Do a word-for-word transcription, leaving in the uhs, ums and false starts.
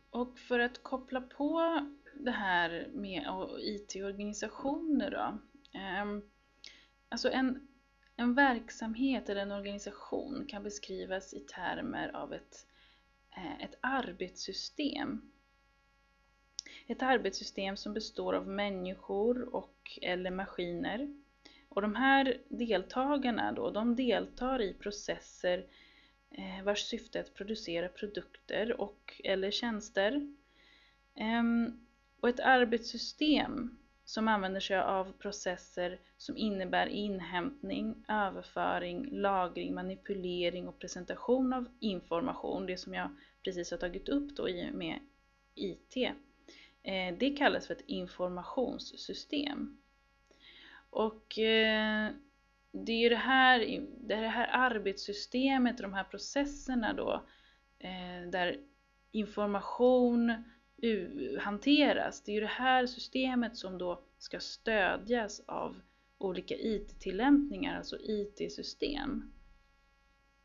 Och för att koppla på det här med I T-organisationer då. Eh, alltså en, en verksamhet eller en organisation kan beskrivas i termer av ett, eh, ett arbetssystem. Ett arbetssystem som består av människor och eller maskiner. Och de här deltagarna då, de deltar i processer eh, vars syfte är att producera produkter och eller tjänster. Ehm, och ett arbetssystem som använder sig av processer som innebär inhämtning, överföring, lagring, manipulering och presentation av information, det som jag precis har tagit upp då i med I T. Eh, det kallas för ett informationssystem. Och eh, det är det här, det är det här arbetssystemet, de här processerna då, eh, där information uh, hanteras. Det är ju det här systemet som då ska stödjas av olika I T-tillämpningar, alltså I T-system.